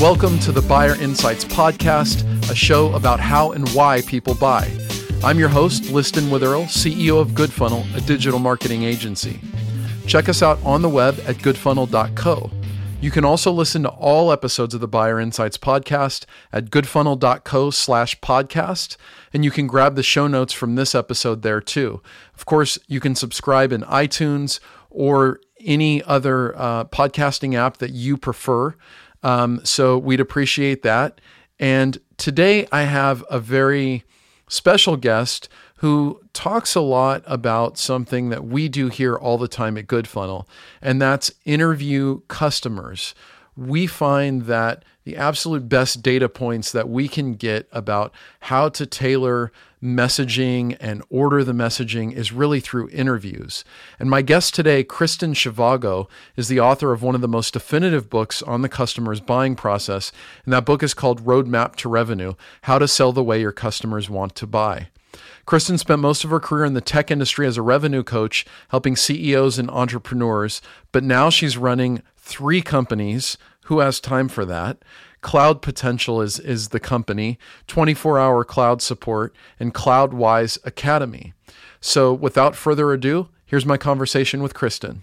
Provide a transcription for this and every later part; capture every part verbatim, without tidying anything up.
Welcome to the Buyer Insights Podcast, a show about how and why people buy. I'm your host, Liston Witherell, C E O of GoodFunnel, a digital marketing agency. Check us out on the web at good funnel dot co. You can also listen to all episodes of the Buyer Insights Podcast at good funnel dot co slash podcast, and you can grab the show notes from this episode there too. Of course, you can subscribe in iTunes or any other uh, podcasting app that you prefer. Um, so we'd appreciate that. And today I have a very special guest who talks a lot about something that we do here all the time at GoodFunnel, and that's interview customers. We find that the absolute best data points that we can get about how to tailor messaging and order the messaging is really through interviews. And my guest today, Kristen Zhivago, is the author of one of the most definitive books on the customer's buying process. And that book is called Roadmap to Revenue: How to Sell the Way Your Customers Want to Buy. Kristen spent most of her career in the tech industry as a revenue coach, helping C E Os and entrepreneurs, but now she's running three companies. Who has time for that? Cloud Potential is, is the company, twenty-four hour cloud support, and CloudWise Academy. So without further ado, here's my conversation with Kristen.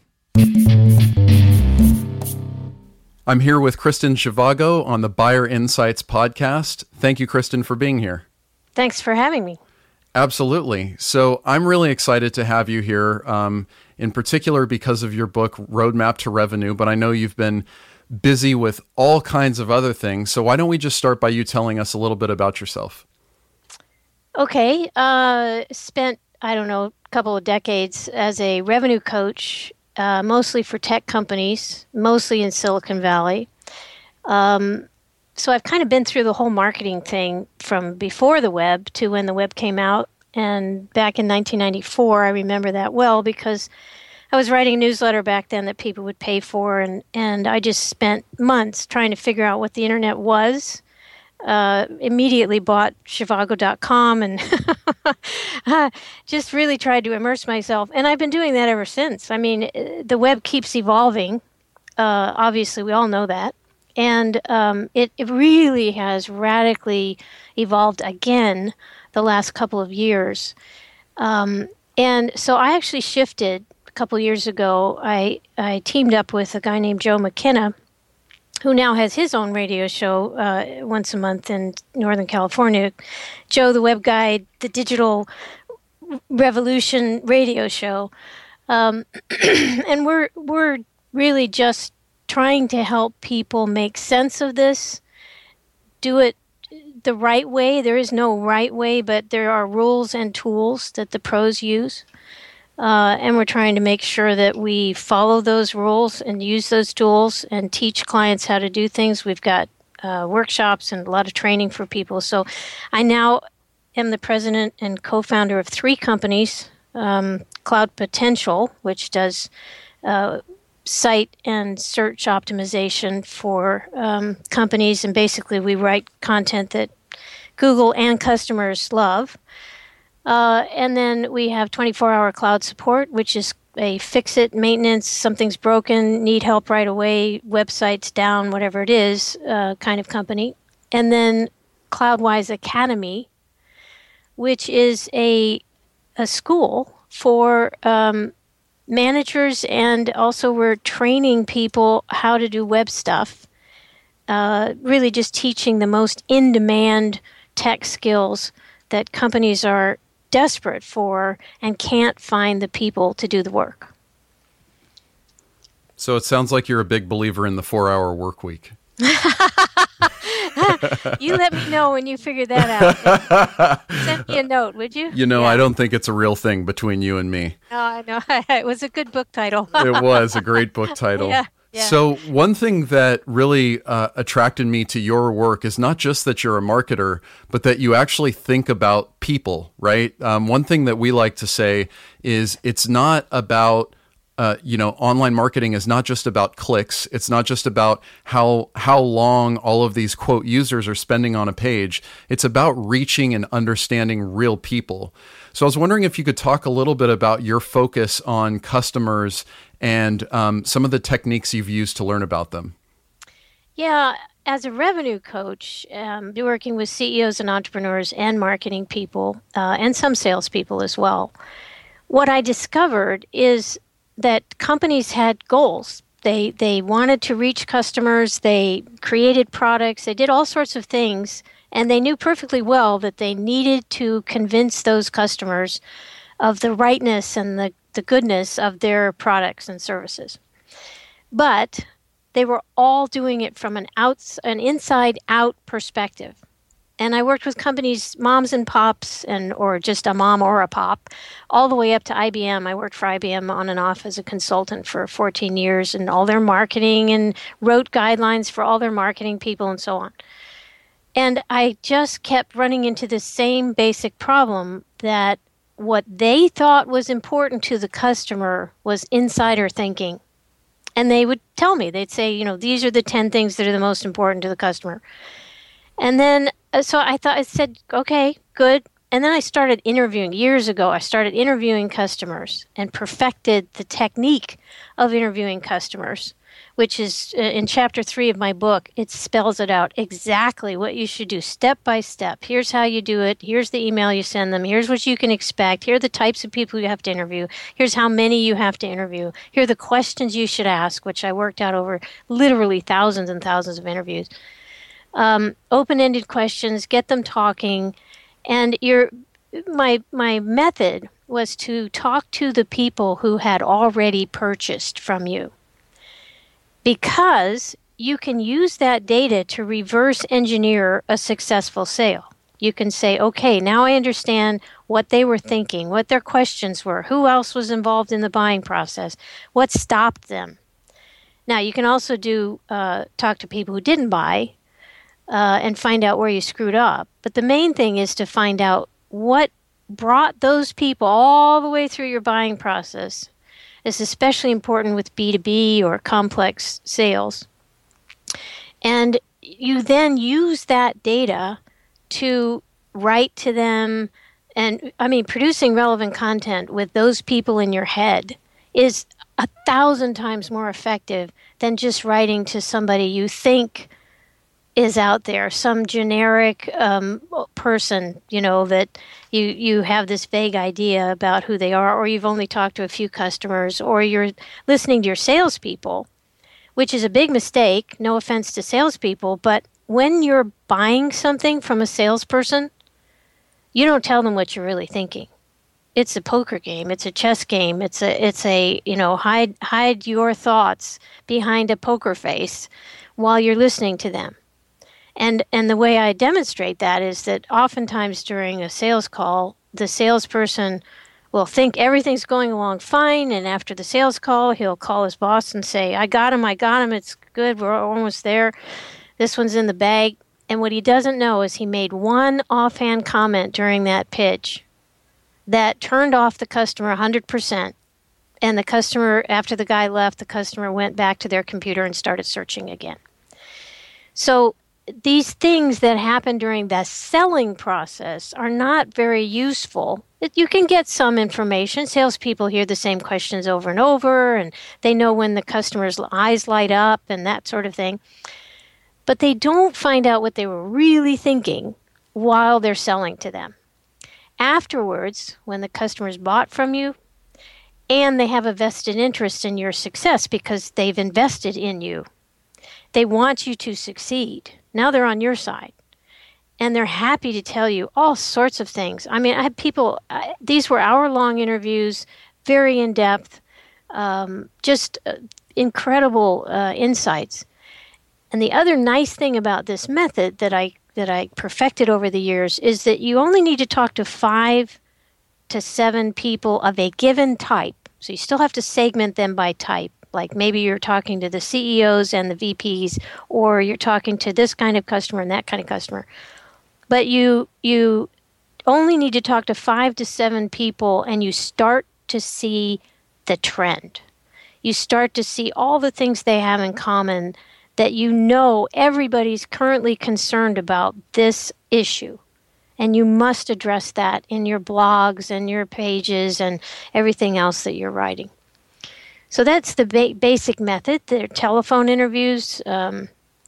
I'm here with Kristen Zhivago on the Buyer Insights Podcast. Thank you, Kristen, for being here. Thanks for having me. Absolutely. So I'm really excited to have you here, um, in particular because of your book, Roadmap to Revenue, but I know you've been busy with all kinds of other things. So why don't we just start by you telling us a little bit about yourself? Okay. Uh, spent, I don't know, a couple of decades as a revenue coach, uh, mostly for tech companies, mostly in Silicon Valley. Um, so I've kind of been through the whole marketing thing from before the web to when the web came out. And back in nineteen ninety-four, I remember that well because I was writing a newsletter back then that people would pay for, and, and I just spent months trying to figure out what the internet was. Uh, immediately bought Zhivago dot com and just really tried to immerse myself. And I've been doing that ever since. I mean, the web keeps evolving. Uh, obviously, we all know that. And um, it, it really has radically evolved again the last couple of years. Um, and so I actually shifted a couple of years ago. I, I teamed up with a guy named Joe McKenna, who now has his own radio show uh, once a month in Northern California. Joe, the Web Guide, the Digital Revolution radio show. Um, and we're we're really just trying to help people make sense of this, do it the right way. There is no right way, but there are rules and tools that the pros use. Uh, and we're trying to make sure that we follow those rules and use those tools and teach clients how to do things. We've got uh, workshops and a lot of training for people. So I now am the president and co-founder of three companies, um, Cloud Potential, which does uh, site and search optimization for um, companies. And basically we write content that Google and customers love. Uh, and then we have twenty-four hour cloud support, which is a fix-it maintenance, something's broken, need help right away, website's down, whatever it is, uh, kind of company. And then CloudWise Academy, which is a a school for um, managers, and also we're training people how to do web stuff, uh, really just teaching the most in-demand tech skills that companies are desperate for and can't find the people to do the work. So it sounds like you're a big believer in the four-hour work week. You let me know when you figure that out. Send me a note, would you? You know, yeah. I don't think it's a real thing between you and me. No, I know. It was a good book title. It was a great book title. Yeah. Yeah. So one thing that really uh, attracted me to your work is not just that you're a marketer, but that you actually think about people, right? Um, one thing that we like to say is it's not about, uh, you know, online marketing is not just about clicks. It's not just about how how long all of these quote users are spending on a page. It's about reaching and understanding real people. So I was wondering if you could talk a little bit about your focus on customers and um, some of the techniques you've used to learn about them. Yeah, as a revenue coach, um, working with C E Os and entrepreneurs and marketing people uh, and some salespeople as well, what I discovered is that companies had goals. They they wanted to reach customers. They created products. They did all sorts of things, and they knew perfectly well that they needed to convince those customers of the rightness and the, the goodness of their products and services. But they were all doing it from an outs, an inside-out perspective. And I worked with companies, moms and pops, and or just a mom or a pop, all the way up to I B M. I worked for I B M on and off as a consultant for fourteen years, and all their marketing, and wrote guidelines for all their marketing people and so on. And I just kept running into the same basic problem, that what they thought was important to the customer was insider thinking. And they would tell me, they'd say, you know, these are the ten things that are the most important to the customer. And then, so I thought, I said, okay, good. And then I started interviewing. Years ago, I started interviewing customers and perfected the technique of interviewing customers, which is uh, in chapter three of my book. It spells it out exactly what you should do step by step. Here's how you do it. Here's the email you send them. Here's what you can expect. Here are the types of people you have to interview. Here's how many you have to interview. Here are the questions you should ask, which I worked out over literally thousands and thousands of interviews. Um, open-ended questions, get them talking. And your my my method was to talk to the people who had already purchased from you, because you can use that data to reverse engineer a successful sale. You can say, okay, now I understand what they were thinking, what their questions were, who else was involved in the buying process, what stopped them. Now, you can also do uh, talk to people who didn't buy uh, and find out where you screwed up. But the main thing is to find out what brought those people all the way through your buying process. It's especially important with B two B or complex sales. And you then use that data to write to them. And I mean, producing relevant content with those people in your head is a thousand times more effective than just writing to somebody you think is out there, some generic um, person, you know, that you, you have this vague idea about who they are, or you've only talked to a few customers, or you're listening to your salespeople, which is a big mistake. No offense to salespeople, but when you're buying something from a salesperson, you don't tell them what you're really thinking. It's a poker game. It's a chess game. It's a, it's a, you know, hide, hide your thoughts behind a poker face while you're listening to them. And and the way I demonstrate that is that oftentimes during a sales call, the salesperson will think everything's going along fine, and after the sales call, he'll call his boss and say, I got him, I got him, it's good, we're almost there, this one's in the bag. And what he doesn't know is he made one offhand comment during that pitch that turned off the customer one hundred percent. And the customer, after the guy left, the customer went back to their computer and started searching again. So these things that happen during the selling process are not very useful. You can get some information. Salespeople hear the same questions over and over, and they know when the customer's eyes light up and that sort of thing. But they don't find out what they were really thinking while they're selling to them. Afterwards, when the customer's bought from you, and they have a vested interest in your success because they've invested in you, they want you to succeed. Now they're on your side, and they're happy to tell you all sorts of things. I mean, I had people, uh, these were hour-long interviews, very in-depth, um, just uh, incredible uh, insights. And the other nice thing about this method that I that I perfected over the years is that you only need to talk to five to seven people of a given type. So you still have to segment them by type. Like maybe you're talking to the C E Os and the V Ps, or you're talking to this kind of customer and that kind of customer. But you you only need to talk to five to seven people, and you start to see the trend. You start to see all the things they have in common, that you know everybody's currently concerned about this issue. And you must address that in your blogs and your pages and everything else that you're writing. So that's the ba- basic method. They're telephone interviews. Um,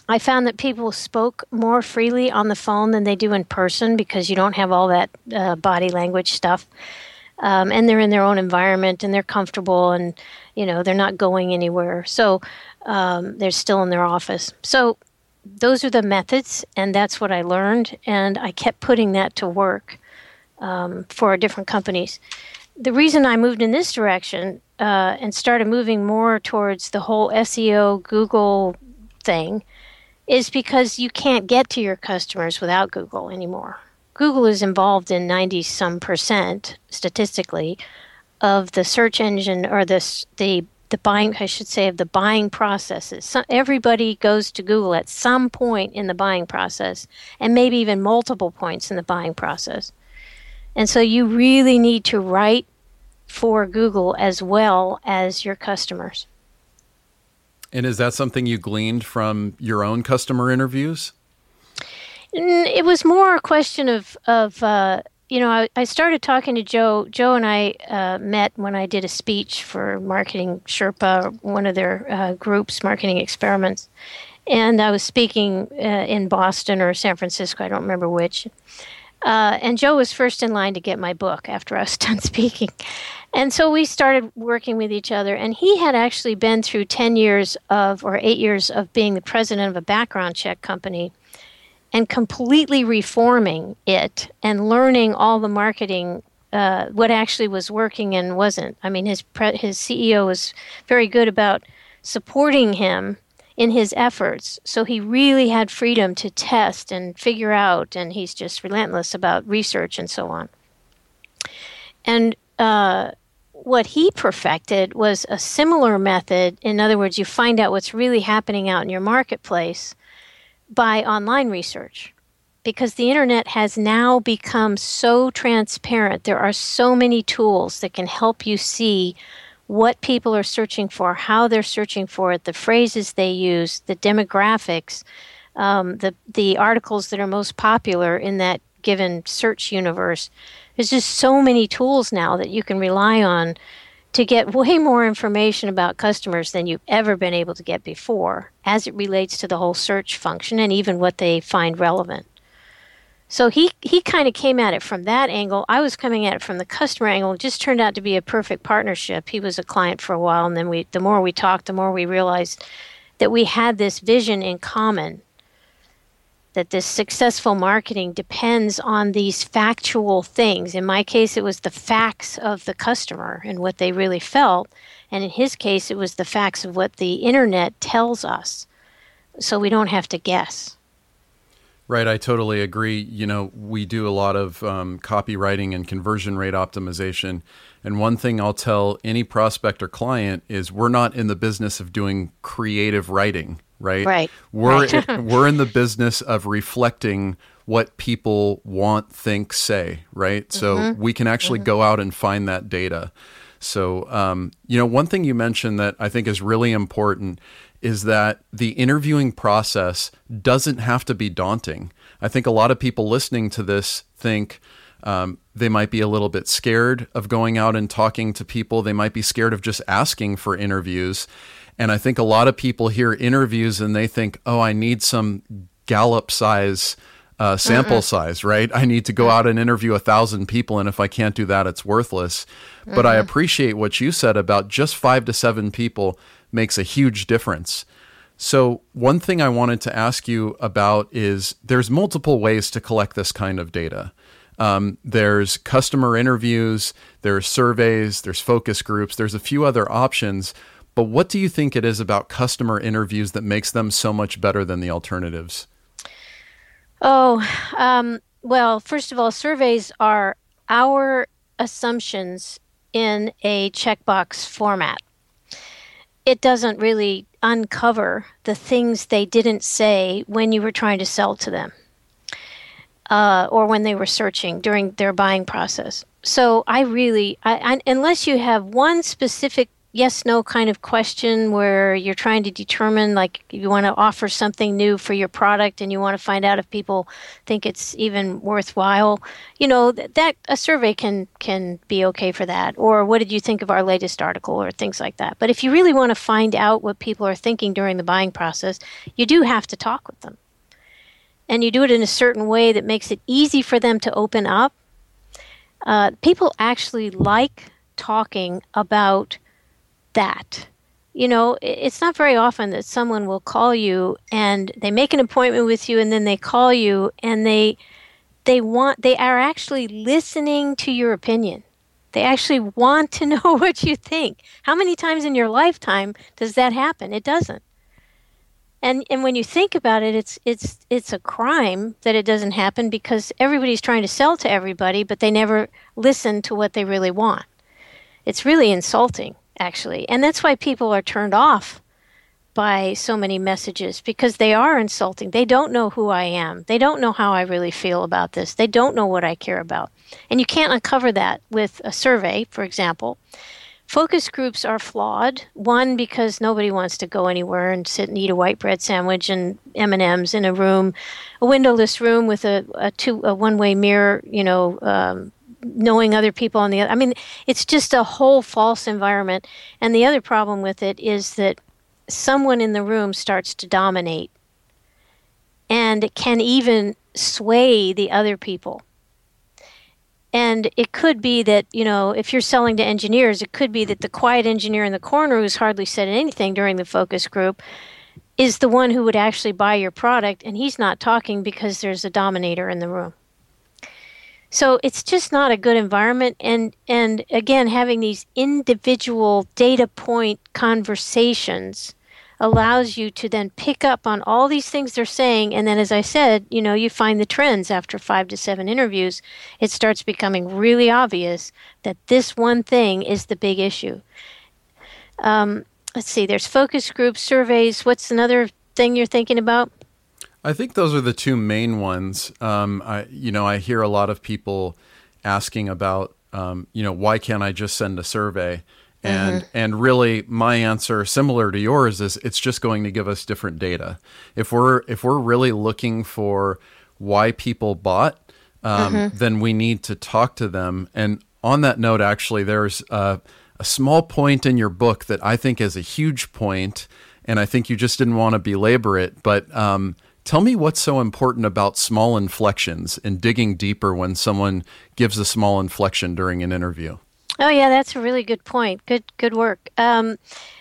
I found that people spoke more freely on the phone than they do in person because you don't have all that uh, body language stuff. Um, and they're in their own environment and they're comfortable and, you know, they're not going anywhere. So um, they're still in their office. So those are the methods, and that's what I learned. And I kept putting that to work um, for different companies. The reason I moved in this direction uh, and started moving more towards the whole S E O Google thing is because you can't get to your customers without Google anymore. Google is involved in ninety some percent statistically of the search engine or the the the buying, I should say, of the buying processes. So everybody goes to Google at some point in the buying process, and maybe even multiple points in the buying process. And so you really need to write for Google as well as your customers. And is that something you gleaned from your own customer interviews? It was more a question of, of uh, you know, I, I started talking to Joe. Joe and I uh, met when I did a speech for Marketing Sherpa, one of their uh, groups, Marketing Experiments. And I was speaking uh, in Boston or San Francisco, I don't remember which. Uh, and Joe was first in line to get my book after I was done speaking. And so we started working with each other. And he had actually been through ten years of, or eight years of being the president of a background check company and completely reforming it and learning all the marketing, uh, what actually was working and wasn't. I mean, his pre- his C E O was very good about supporting him in his efforts. So he really had freedom to test and figure out, and he's just relentless about research and so on. And uh, what he perfected was a similar method. In other words, you find out what's really happening out in your marketplace by online research, because the internet has now become so transparent. There are so many tools that can help you see what people are searching for, how they're searching for it, the phrases they use, the demographics, um, the the articles that are most popular in that given search universe. There's just so many tools now that you can rely on to get way more information about customers than you've ever been able to get before, as it relates to the whole search function and even what they find relevant. So he, he kind of came at it from that angle. I was coming at it from the customer angle. It just turned out to be a perfect partnership. He was a client for a while, and then we the more we talked, the more we realized that we had this vision in common, that this successful marketing depends on these factual things. In my case, it was the facts of the customer and what they really felt. And in his case, it was the facts of what the internet tells us, so we don't have to guess. Right, I totally agree. You know, we do a lot of um, copywriting and conversion rate optimization. And one thing I'll tell any prospect or client is we're not in the business of doing creative writing, right? Right. We're right. in, we're in the business of reflecting what people want, think, say, right? So mm-hmm. we can actually mm-hmm. go out and find that data. So, um, you know, one thing you mentioned that I think is really important is that the interviewing process doesn't have to be daunting. I think a lot of people listening to this think um, they might be a little bit scared of going out and talking to people. They might be scared of just asking for interviews. And I think a lot of people hear interviews and they think, oh, I need some Gallup size uh, sample mm-mm. size, right? I need to go out and interview a thousand people. And if I can't do that, it's worthless. Mm-hmm. But I appreciate what you said about just five to seven people makes a huge difference. So one thing I wanted to ask you about is there's multiple ways to collect this kind of data. Um, there's customer interviews, there's surveys, there's focus groups, there's a few other options. But what do you think it is about customer interviews that makes them so much better than the alternatives? Oh, um, well, first of all, surveys are our assumptions in a checkbox format. It doesn't really uncover the things they didn't say when you were trying to sell to them uh, or when they were searching during their buying process. So I really, I, I, unless you have one specific yes, no kind of question where you're trying to determine, like, you want to offer something new for your product and you want to find out if people think it's even worthwhile, you know, that, that a survey can can be okay for that. Or what did you think of our latest article, or things like that. But if you really want to find out what people are thinking during the buying process, you do have to talk with them. And you do it in a certain way that makes it easy for them to open up. Uh, people actually like talking about that. You know, it's not very often that someone will call you and they make an appointment with you, and then they call you and they they want they are actually listening to your opinion. They actually want to know what you think. How many times in your lifetime does that happen? It doesn't. And and when you think about it, it's it's it's a crime that it doesn't happen, because everybody's trying to sell to everybody, but they never listen to what they really want. It's really insulting, actually. And that's why people are turned off by so many messages, because they are insulting. They don't know who I am. They don't know how I really feel about this. They don't know what I care about. And you can't uncover that with a survey, for example. Focus groups are flawed. One, because nobody wants to go anywhere and sit and eat a white bread sandwich and M and M's in a room, a windowless room with a, a two a one-way mirror, you know, um, knowing other people on the other. I mean, it's just a whole false environment. And the other problem with it is that someone in the room starts to dominate, and it can even sway the other people. And it could be that, you know, if you're selling to engineers, it could be that the quiet engineer in the corner who's hardly said anything during the focus group is the one who would actually buy your product, and he's not talking because there's a dominator in the room. So it's just not a good environment. And, and again, having these individual data point conversations allows you to then pick up on all these things they're saying. And then, as I said, you know, you find the trends after five to seven interviews. It starts becoming really obvious that this one thing is the big issue. Um, let's see, there's focus groups, surveys. What's another thing you're thinking about? I think those are the two main ones. Um, I, you know, I hear a lot of people asking about, um, you know, why can't I just send a survey? And mm-hmm. and really, my answer, similar to yours, is it's just going to give us different data. If we're if we're really looking for why people bought, um, mm-hmm. then we need to talk to them. And on that note, actually, there's a, a small point in your book that I think is a huge point, and I think you just didn't want to belabor it. But um, tell me what's so important about small inflections and digging deeper when someone gives a small inflection during an interview. Oh, yeah, that's a really good point. Good good work. Um,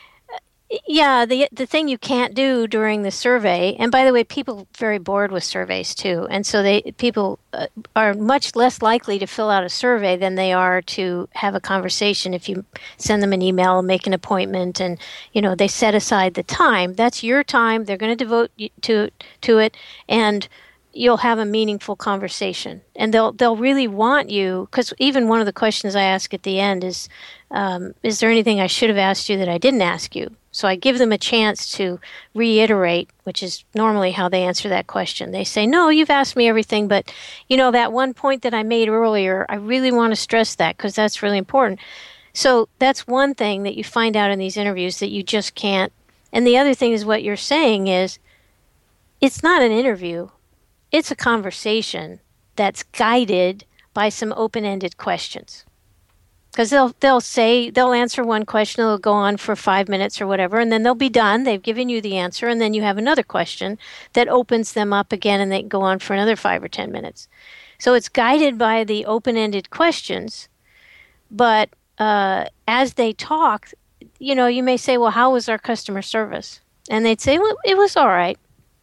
yeah, the the thing you can't do during the survey, and by the way, people are very bored with surveys too, and so they people uh, are much less likely to fill out a survey than they are to have a conversation. If you send them an email, make an appointment, and you know they set aside the time. That's your time. They're going to devote to to it, and you'll have a meaningful conversation, and they'll they'll really want you, because even one of the questions I ask at the end is, um, is there anything I should have asked you that I didn't ask you? So I give them a chance to reiterate, which is normally how they answer that question. They say, no, you've asked me everything, but you know that one point that I made earlier, I really want to stress that because that's really important. So that's one thing that you find out in these interviews that you just can't. And the other thing is what you're saying is, it's not an interview. It's a conversation that's guided by some open-ended questions. Because they'll they'll say, they'll answer one question, it'll go on for five minutes or whatever, and then they'll be done. They've given you the answer, and then you have another question that opens them up again, and they go on for another five or ten minutes. So it's guided by the open-ended questions, but uh, as they talk, you know, you may say, well, how was our customer service? And they'd say, well, it was all right.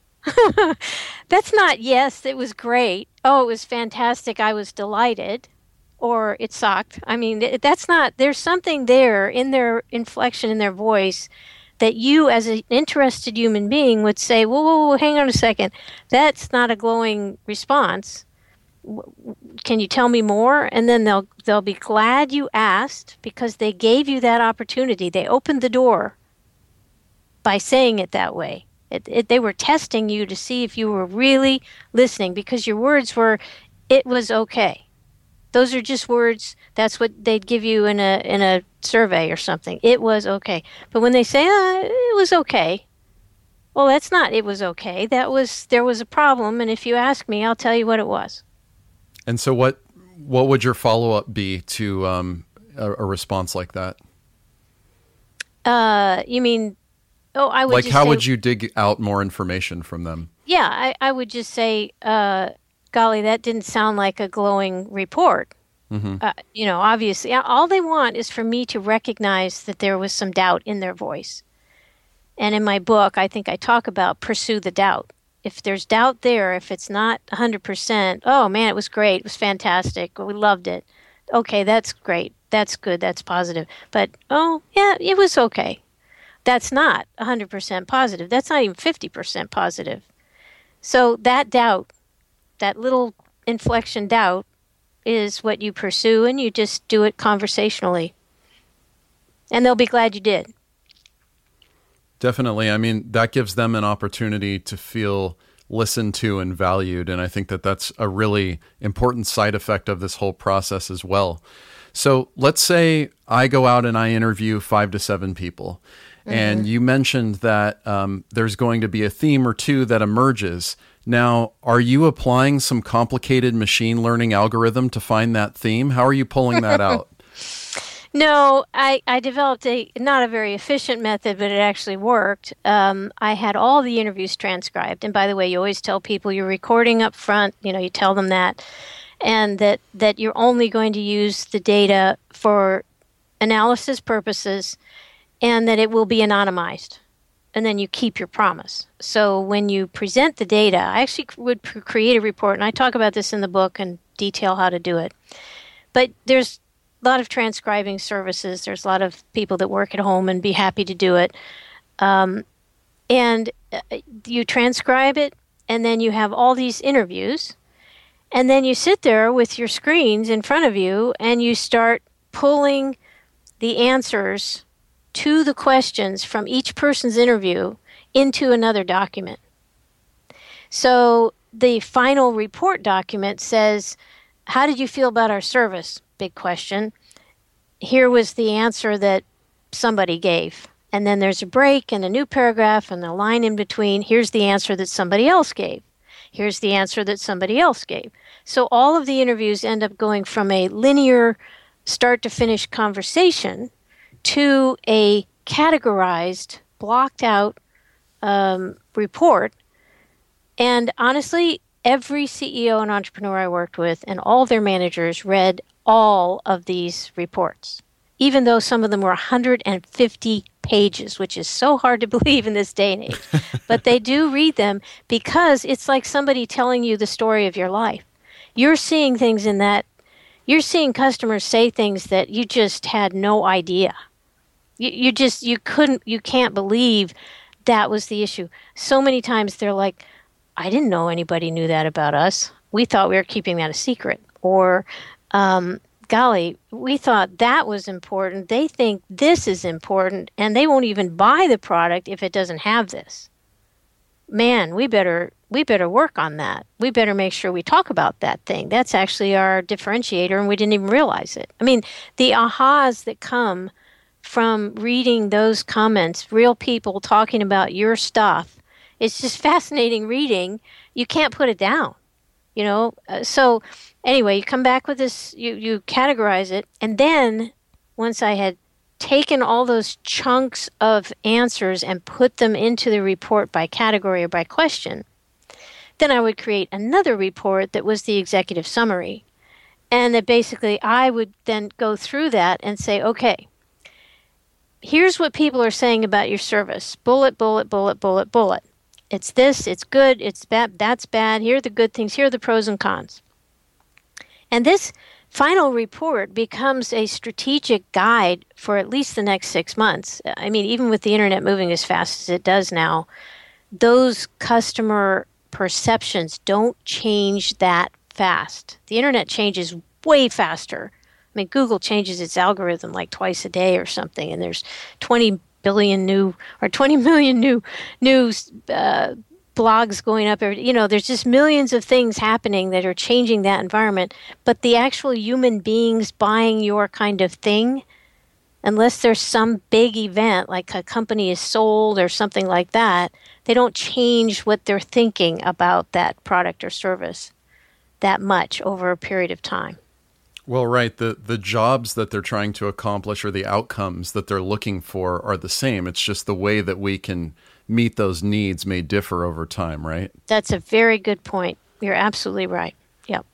That's not, yes, it was great. Oh, it was fantastic. I was delighted. Or it sucked. I mean, that's not, there's something there in their inflection, in their voice, that you as an interested human being would say, whoa, whoa, whoa, hang on a second. That's not a glowing response. Can you tell me more? And then they'll they'll be glad you asked because they gave you that opportunity. They opened the door by saying it that way. It, it, they were testing you to see if you were really listening because your words were, it was okay. Those are just words. That's what they'd give you in a in a survey or something. It was okay. But when they say, uh, it was okay, well, that's not it was okay. That was, there was a problem, and if you ask me, I'll tell you what it was. And so what what would your follow-up be to um, a, a response like that? Uh, you mean, oh, I would like, just how say, would you dig out more information from them? Yeah, I, I would just say, uh, golly, that didn't sound like a glowing report. Mm-hmm. Uh, you know, obviously, all they want is for me to recognize that there was some doubt in their voice. And in my book, I think I talk about pursue the doubt. If there's doubt there, if it's not one hundred percent, oh man, it was great, it was fantastic, we loved it. Okay, that's great, that's good, that's positive. But, oh, yeah, it was okay. That's not one hundred percent positive. That's not even fifty percent positive. So that doubt, that little inflection doubt, is what you pursue, and you just do it conversationally. And they'll be glad you did. Definitely. I mean, that gives them an opportunity to feel listened to and valued. And I think that that's a really important side effect of this whole process as well. So let's say I go out and I interview five to seven people. Mm-hmm. And you mentioned that um, there's going to be a theme or two that emerges. Now, are you applying some complicated machine learning algorithm to find that theme? How are you pulling that out? No, I, I developed a not a very efficient method, but it actually worked. Um, I had all the interviews transcribed. And by the way, you always tell people you're recording up front. You know, you tell them that. And that, that you're only going to use the data for analysis purposes, and that it will be anonymized. And then you keep your promise. So when you present the data, I actually would create a report, and I talk about this in the book and detail how to do it. But there's a lot of transcribing services. There's a lot of people that work at home and be happy to do it. Um, and you transcribe it, and then you have all these interviews. And then you sit there with your screens in front of you, and you start pulling the answers to the questions from each person's interview into another document. So the final report document says, how did you feel about our service? Big question. Here was the answer that somebody gave. And then there's a break and a new paragraph and a line in between. Here's the answer that somebody else gave. Here's the answer that somebody else gave. So all of the interviews end up going from a linear start to finish conversation to a categorized, blocked out um, report. And honestly, every C E O and entrepreneur I worked with and all their managers read all of these reports, even though some of them were one hundred fifty pages, which is so hard to believe in this day and age. But they do read them because it's like somebody telling you the story of your life. You're seeing things in that, you're seeing customers say things that you just had no idea. You, you just, you couldn't, you can't believe that was the issue. So many times they're like, I didn't know anybody knew that about us. We thought we were keeping that a secret. Or, um, golly, we thought that was important. They think this is important, and they won't even buy the product if it doesn't have this. Man, we better we better work on that. We better make sure we talk about that thing. That's actually our differentiator, and we didn't even realize it. I mean, the ahas that come from reading those comments, real people talking about your stuff, it's just fascinating reading. You can't put it down, you know? Uh, so anyway, you come back with this, you, you categorize it, and then once I had taken all those chunks of answers and put them into the report by category or by question, then I would create another report that was the executive summary. And that basically I would then go through that and say, okay, here's what people are saying about your service. Bullet, bullet, bullet, bullet, bullet. It's this, it's good, it's bad, that's bad. Here are the good things, here are the pros and cons. And this final report becomes a strategic guide for at least the next six months. I mean, even with the internet moving as fast as it does now, those customer perceptions don't change that fast. The internet changes way faster. I mean, Google changes its algorithm like twice a day or something, and there's twenty billion new or twenty million new new uh, blogs going up every, you know, there's just millions of things happening that are changing that environment. But the actual human beings buying your kind of thing, unless there's some big event like a company is sold or something like that, they don't change what they're thinking about that product or service that much over a period of time. Well, right. The the jobs that they're trying to accomplish or the outcomes that they're looking for are the same. It's just the way that we can meet those needs may differ over time, right? That's a very good point. You're absolutely right. Yep.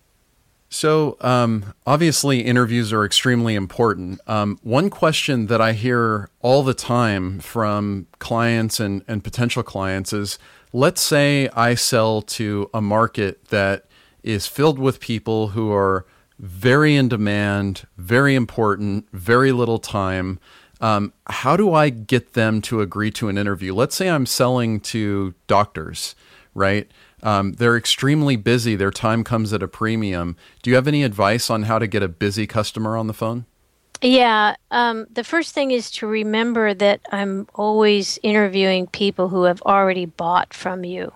So um, obviously interviews are extremely important. Um, one question that I hear all the time from clients and, and potential clients is, let's say I sell to a market that is filled with people who are very in demand, very important, very little time. Um, how do I get them to agree to an interview? Let's say I'm selling to doctors, right? Um, they're extremely busy. Their time comes at a premium. Do you have any advice on how to get a busy customer on the phone? Yeah. Um, the first thing is to remember that I'm always interviewing people who have already bought from you.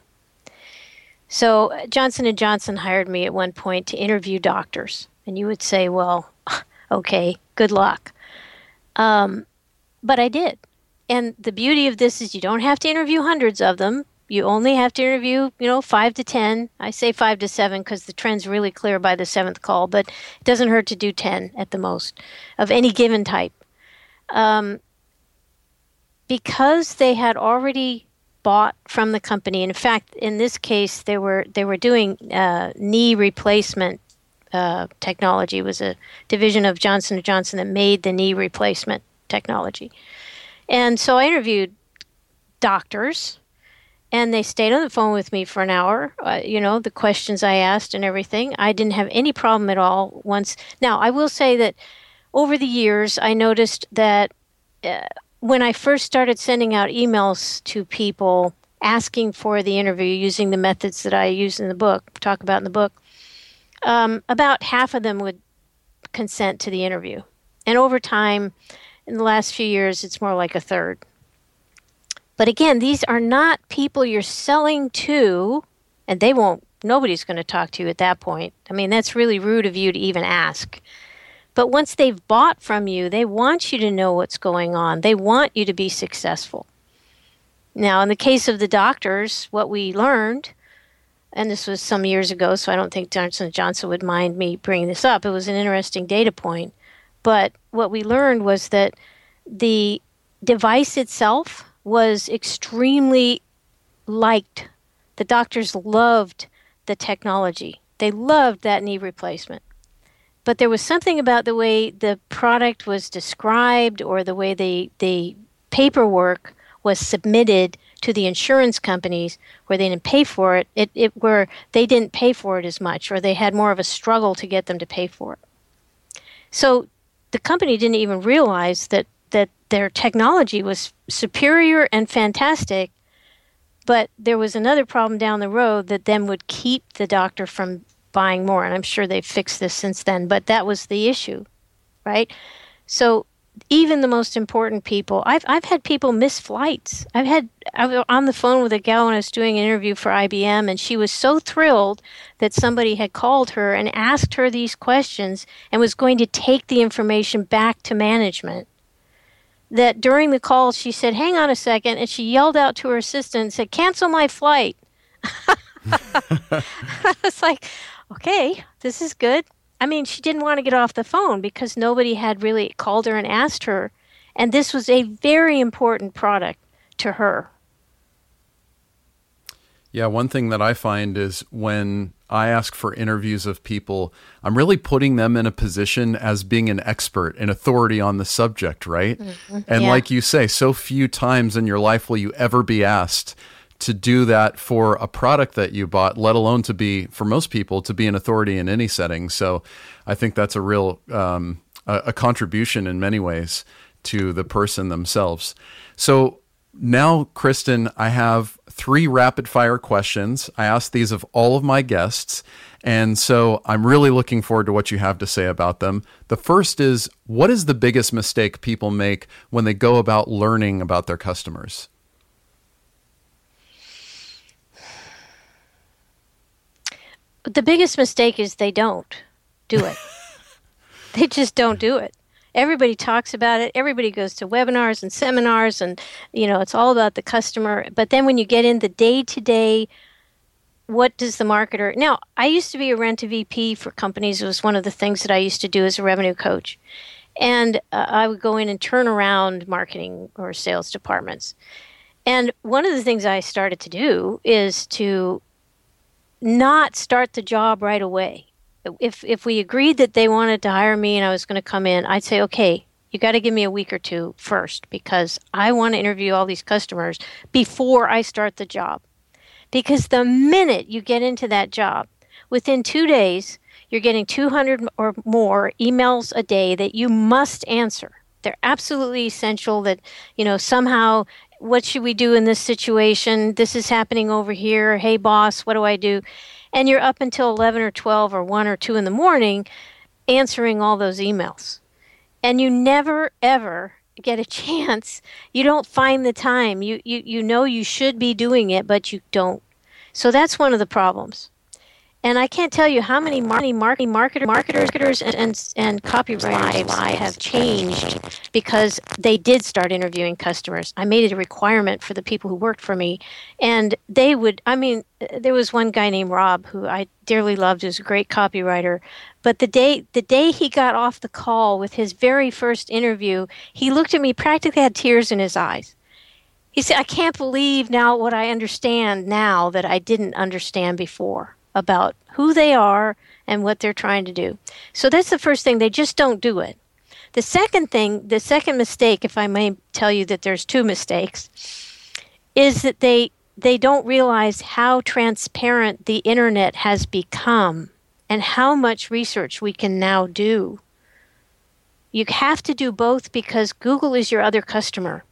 So Johnson and Johnson hired me at one point to interview doctors. And you would say, well, okay, good luck. Um, but I did. And the beauty of this is you don't have to interview hundreds of them. You only have to interview, you know, five to ten. I say five to seven because the trend's really clear by the seventh call, but it doesn't hurt to do ten at the most of any given type. Um, because they had already bought from the company. In fact, in this case, they were they were doing uh, knee replacement uh, technology. It was a division of Johnson and Johnson that made the knee replacement technology. And so I interviewed doctors. And they stayed on the phone with me for an hour, uh, you know, the questions I asked and everything. I didn't have any problem at all once. Now, I will say that over the years, I noticed that uh, when I first started sending out emails to people asking for the interview using the methods that I use in the book, talk about in the book, um, about half of them would consent to the interview. And over time, in the last few years, it's more like a third. But again, these are not people you're selling to, and they won't, nobody's going to talk to you at that point. I mean, that's really rude of you to even ask. But once they've bought from you, they want you to know what's going on. They want you to be successful. Now, in the case of the doctors, what we learned, and this was some years ago, so I don't think Johnson and Johnson would mind me bringing this up. It was an interesting data point. But what we learned was that the device itself was extremely liked. The doctors loved the technology. They loved that knee replacement. But there was something about the way the product was described or the way the, the paperwork was submitted to the insurance companies where they didn't pay for it, it, it where they didn't pay for it as much, or they had more of a struggle to get them to pay for it. So the company didn't even realize that that their technology was superior and fantastic, but there was another problem down the road that then would keep the doctor from buying more. And I'm sure they've fixed this since then, but that was the issue, right? So even the most important people, I've I've had people miss flights. I've had, I was on the phone with a gal when I was doing an interview for I B M, and she was so thrilled that somebody had called her and asked her these questions and was going to take the information back to management, that during the call she said, hang on a second, and she yelled out to her assistant and said, cancel my flight. I was like, okay, this is good. I mean, she didn't want to get off the phone because nobody had really called her and asked her. And this was a very important product to her. Yeah, one thing that I find is when I ask for interviews of people, I'm really putting them in a position as being an expert, an authority on the subject, right? Mm-hmm. And yeah. Like you say, so few times in your life will you ever be asked to do that for a product that you bought, let alone to be, for most people, to be an authority in any setting. So I think that's a real um, a, a contribution in many ways to the person themselves. So now, Kristen, I have three rapid fire questions. I ask these of all of my guests, and so I'm really looking forward to what you have to say about them. The first is, what is the biggest mistake people make when they go about learning about their customers? The biggest mistake is they don't do it. They just don't do it. Everybody talks about it. Everybody goes to webinars and seminars, and, you know, it's all about the customer. But then when you get in the day-to-day, what does the marketer... Now, I used to be a rent-to-V P for companies. It was one of the things that I used to do as a revenue coach. And uh, I would go in and turn around marketing or sales departments. And one of the things I started to do is to not start the job right away. If if we agreed that they wanted to hire me and I was going to come in, I'd say, okay, you got to give me a week or two first because I want to interview all these customers before I start the job. Because the minute you get into that job, within two days, you're getting two hundred or more emails a day that you must answer. They're absolutely essential that, you know, somehow, what should we do in this situation? This is happening over here. Hey, boss, what do I do? And you're up until eleven or twelve or one or two in the morning answering all those emails. And you never, ever get a chance. You don't find the time. You, you, you know you should be doing it, but you don't. So that's one of the problems. And I can't tell you how many marketing, marketing marketer, marketers and, and, and copywriters' lives have changed because they did start interviewing customers. I made it a requirement for the people who worked for me. And they would, I mean, there was one guy named Rob who I dearly loved, who's a great copywriter. But the day the day he got off the call with his very first interview, he looked at me, practically had tears in his eyes. He said, I can't believe now what I understand now that I didn't understand before about who they are and what they're trying to do. So that's the first thing. They just don't do it. The second thing, the second mistake, if I may tell you that there's two mistakes, is that they they don't realize how transparent the internet has become and how much research we can now do. You have to do both because Google is your other customer.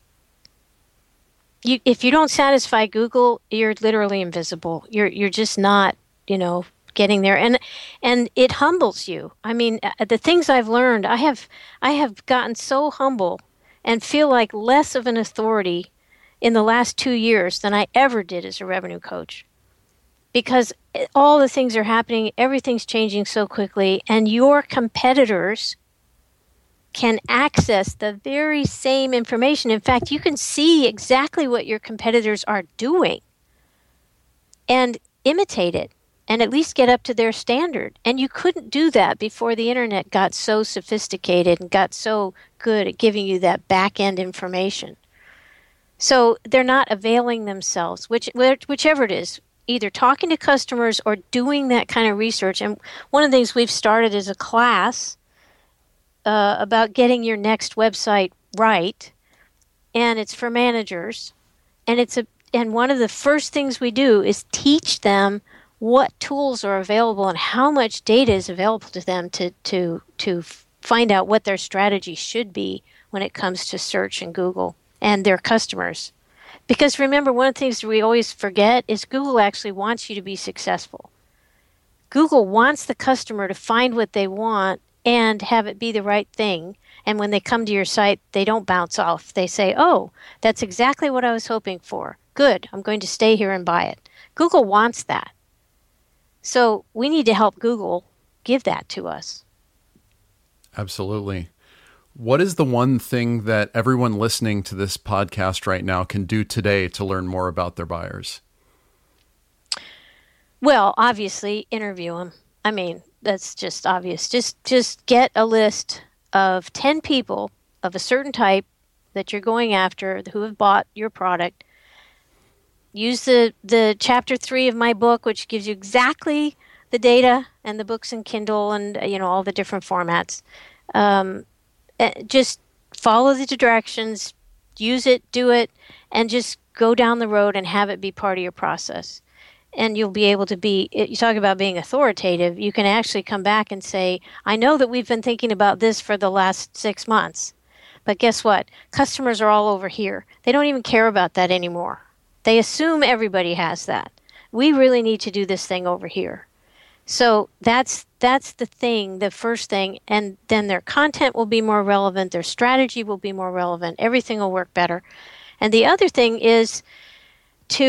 You, if you don't satisfy Google, you're literally invisible. You're you're just not, you know, getting there, and and it humbles you. I mean, the things I've learned, I have I have gotten so humble and feel like less of an authority in the last two years than I ever did as a revenue coach, because all the things are happening, everything's changing so quickly, and your competitors can access the very same information. In fact, you can see exactly what your competitors are doing and imitate it and at least get up to their standard. And you couldn't do that before the internet got so sophisticated and got so good at giving you that back-end information. So they're not availing themselves, which whichever it is, either talking to customers or doing that kind of research. And one of the things we've started is a class Uh, about getting your next website right, and it's for managers, and it's a and one of the first things we do is teach them what tools are available and how much data is available to them to to to find out what their strategy should be when it comes to search and Google and their customers. Because remember, one of the things we always forget is Google actually wants you to be successful. Google wants the customer to find what they want and have it be the right thing. And when they come to your site, they don't bounce off. They say, oh, that's exactly what I was hoping for. Good, I'm going to stay here and buy it. Google wants that. So we need to help Google give that to us. Absolutely. What is the one thing that everyone listening to this podcast right now can do today to learn more about their buyers? Well, obviously, interview them. I mean, that's just obvious. Just just get a list of ten people of a certain type that you're going after who have bought your product. Use the, the chapter three of my book, which gives you exactly the data, and the books in Kindle and, you know, all the different formats. Um, just follow the directions, use it, do it, and just go down the road and have it be part of your process. And you'll be able to be, you talk about being authoritative, you can actually come back and say, I know that we've been thinking about this for the last six months, but guess what? Customers are all over here. They don't even care about that anymore. They assume everybody has that. We really need to do this thing over here. So that's that's the thing, the first thing, and then their content will be more relevant, their strategy will be more relevant, everything will work better. And the other thing is to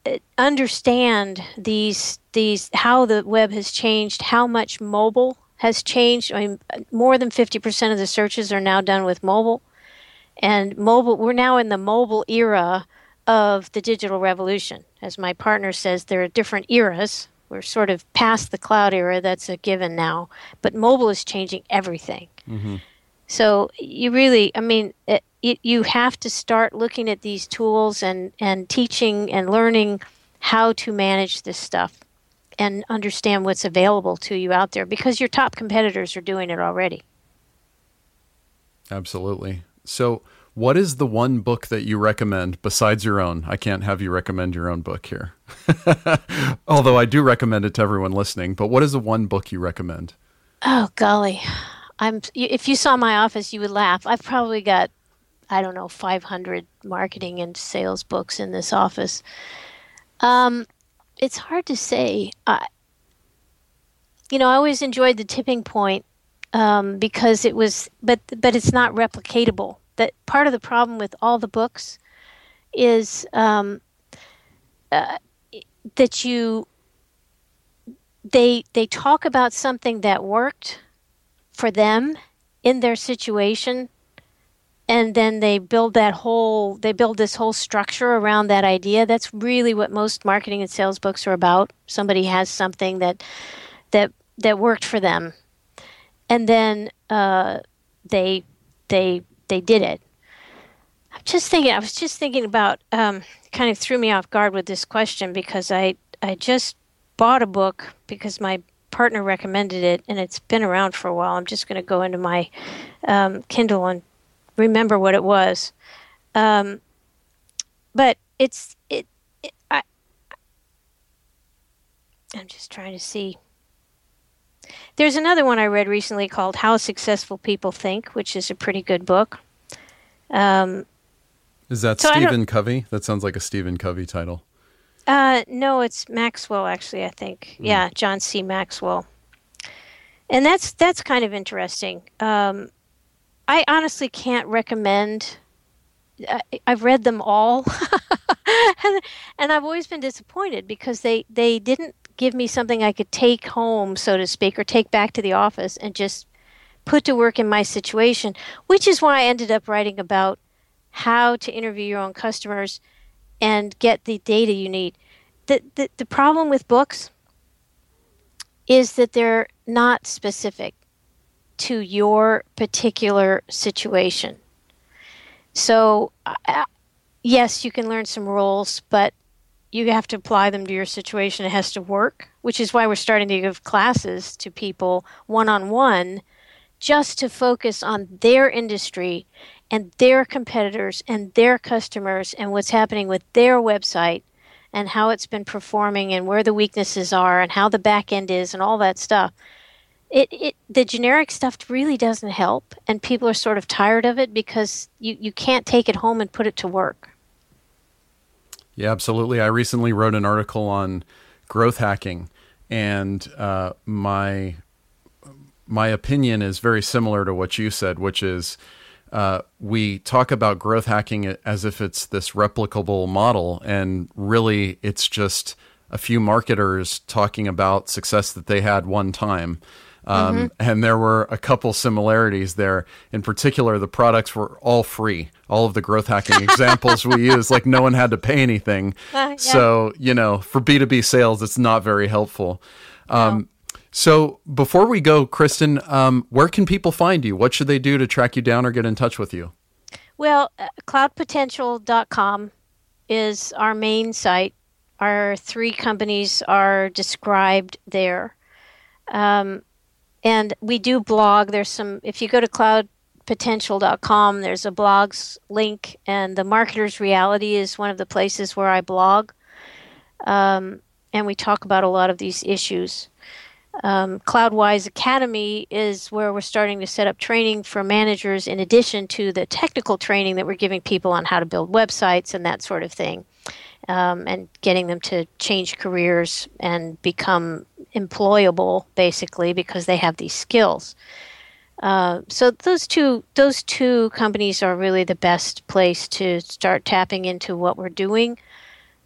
understand these these how the web has changed, how much mobile has changed. I mean, more than fifty percent of the searches are now done with mobile. And mobile, we're now in the mobile era of the digital revolution. As my partner says, there are different eras. We're sort of past the cloud era. That's a given now. But mobile is changing everything. Mm-hmm. So you really, I mean, it, it, you have to start looking at these tools and, and teaching and learning how to manage this stuff and understand what's available to you out there, because your top competitors are doing it already. Absolutely. So what is the one book that you recommend besides your own? I can't have you recommend your own book here. Although I do recommend it to everyone listening. But what is the one book you recommend? Oh, golly. I'm. If you saw my office, you would laugh. I've probably got, I don't know, five hundred marketing and sales books in this office. Um, it's hard to say. I, you know, I always enjoyed The Tipping Point. Um, because it was, but but it's not replicatable. That part of the problem with all the books is um, uh, that you they they talk about something that worked for them in their situation, and then they build that whole they build this whole structure around that idea. That's really what most marketing and sales books are about. Somebody has something that that that worked for them. And then uh, they they they did it. I'm just thinking. I was just thinking about. Um, kind of threw me off guard with this question, because I I just bought a book because my partner recommended it, and it's been around for a while. I'm just going to go into my um, Kindle and remember what it was. Um, but it's it. it I. I'm just trying to see. There's another one I read recently called How Successful People Think, which is a pretty good book. Um, is that so Stephen Covey? That sounds like a Stephen Covey title. Uh, no, it's Maxwell, actually, I think. Mm. Yeah, John C. Maxwell. And that's that's kind of interesting. Um, I honestly can't recommend. I, I've read them all, and, and I've always been disappointed because they, they didn't give me something I could take home, so to speak, or take back to the office and just put to work in my situation, which is why I ended up writing about how to interview your own customers and get the data you need. The, the, the problem with books is that they're not specific to your particular situation. So, uh, yes, you can learn some rules, but you have to apply them to your situation. It has to work, which is why we're starting to give classes to people one-on-one just to focus on their industry and their competitors and their customers and what's happening with their website and how it's been performing and where the weaknesses are and how the back end is and all that stuff. It, it the generic stuff really doesn't help, and people are sort of tired of it because you, you can't take it home and put it to work. Yeah, absolutely. I recently wrote an article on growth hacking, and uh, my my opinion is very similar to what you said, which is uh, we talk about growth hacking as if it's this replicable model, and really it's just a few marketers talking about success that they had one time. Um, mm-hmm. And there were a couple similarities there. In particular, the products were all free. All of the growth hacking examples we use, like no one had to pay anything. Uh, yeah. So, you know, for B two B sales, it's not very helpful. Um, no. So before we go, Kristen, um, where can people find you? What should they do to track you down or get in touch with you? Well, uh, cloud potential dot com is our main site. Our three companies are described there. Um, And we do blog. There's some, if you go to cloud potential dot com, there's a blogs link, and the Marketer's Reality is one of the places where I blog. Um, and we talk about a lot of these issues. Um, CloudWise Academy is where we're starting to set up training for managers in addition to the technical training that we're giving people on how to build websites and that sort of thing. Um, and getting them to change careers and become employable, basically, because they have these skills. Uh, so those two those two companies are really the best place to start tapping into what we're doing.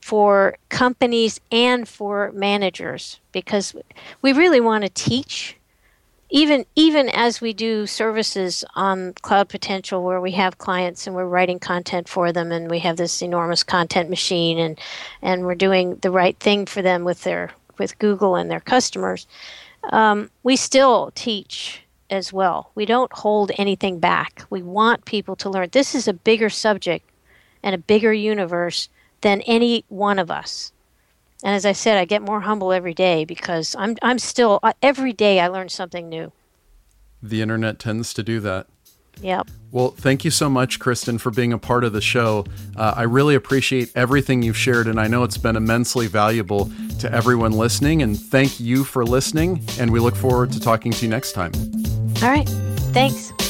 for companies and for managers, because we really want to teach, even even as we do services on Cloud Potential, where we have clients and we're writing content for them, and we have this enormous content machine, and and we're doing the right thing for them with their with Google and their customers. Um, we still teach as well. We don't hold anything back. We want people to learn. This is a bigger subject and a bigger universe than any one of us. And as I said, I get more humble every day, because I'm I'm still, every day I learn something new. The internet tends to do that. Yep. Well, thank you so much, Kristen, for being a part of the show. Uh, I really appreciate everything you've shared, and I know it's been immensely valuable to everyone listening. And thank you for listening, and we look forward to talking to you next time. All right. Thanks.